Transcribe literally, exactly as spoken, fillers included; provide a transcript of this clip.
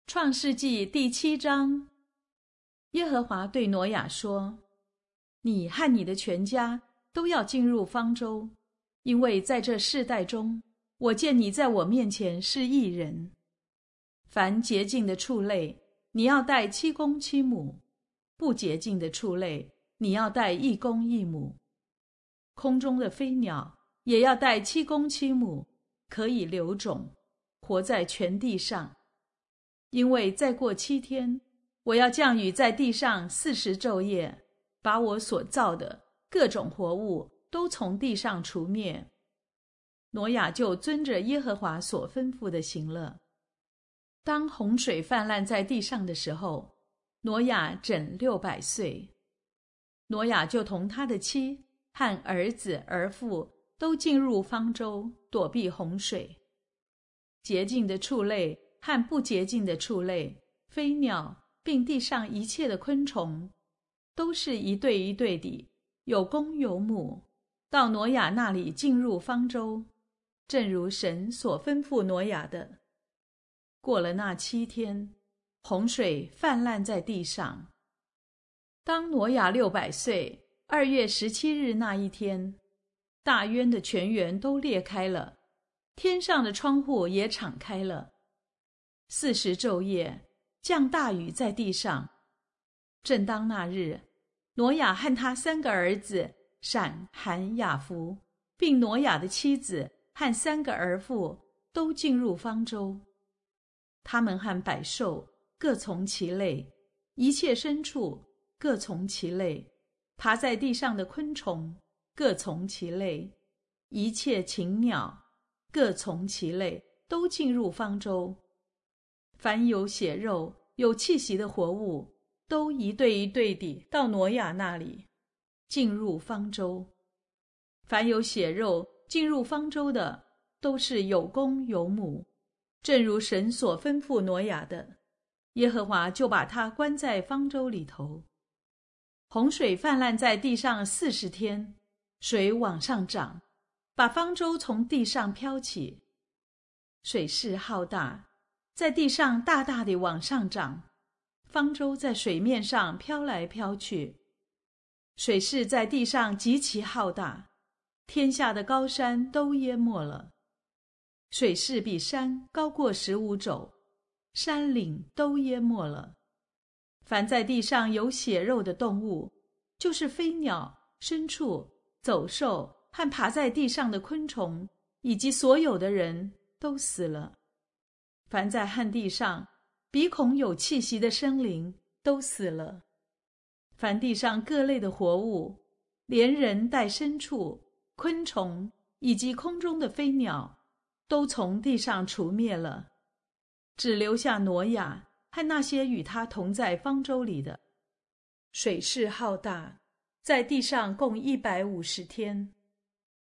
创世纪第七章，耶和华对挪亚说：你和你的全家都要进入方舟，因为在这世代中，我见你在我面前是义人。凡洁净的畜类，你要带七公七母；不洁净的畜类，你要带一公一母。空中的飞鸟也要带七公七母，可以留种，活在全地上。因为再过七天，我要降雨在地上四十昼夜，把我所造的各种活物都从地上除灭。挪亚就遵着耶和华所吩咐的行了。当洪水泛滥在地上的时候，挪亚整六百岁。挪亚就同他的妻和儿子儿妇都进入方舟，躲避洪水。洁净的畜类和不洁净的畜类、飞鸟，并地上一切的昆虫，都是一对一对的，有公有母，到挪亚那里进入方舟，正如神所吩咐挪亚的。过了那七天，洪水泛滥在地上。当挪亚六百岁，二月十七日那一天，大渊的泉源都裂开了，天上的窗户也敞开了。四十昼夜降大雨在地上。正当那日，挪亚和他三个儿子闪、含、雅弗，并挪亚的妻子和三个儿妇都进入方舟。他们和百兽各从其类，一切牲畜各从其类，爬在地上的昆虫各从其类，一切禽鸟各从其类，都进入方舟。凡有血肉、有气息的活物，都一对一对地到挪亚那里，进入方舟。凡有血肉进入方舟的，都是有公有母，正如神所吩咐挪亚的。耶和华就把他关在方舟里头。洪水泛滥在地上四十天，水往上涨，把方舟从地上飘起。水势浩大，在地上大大地往上涨，方舟在水面上飘来飘去。水势在地上极其浩大，天下的高山都淹没了。水势比山高过十五肘，山岭都淹没了。凡在地上有血肉的动物，就是飞鸟、牲畜、走兽和爬在地上的昆虫，以及所有的人都死了。凡在旱地上鼻孔有气息的生灵都死了。凡地上各类的活物，连人带牲畜、昆虫以及空中的飞鸟，都从地上除灭了，只留下挪亚和那些与他同在方舟里的。水势浩大，在地上共一百五十天。